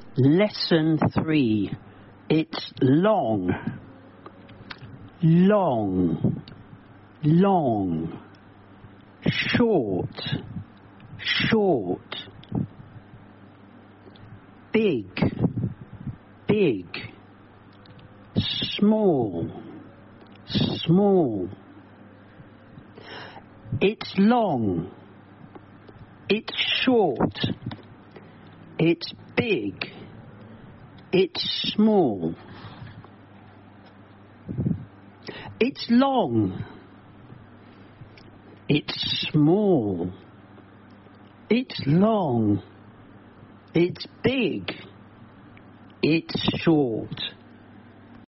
Lesson 3. It's long, long, long, short, short, big, big, small, small. It's long, it's short, it's big, it's small. It's long, it's small, it's long, it's big, it's short.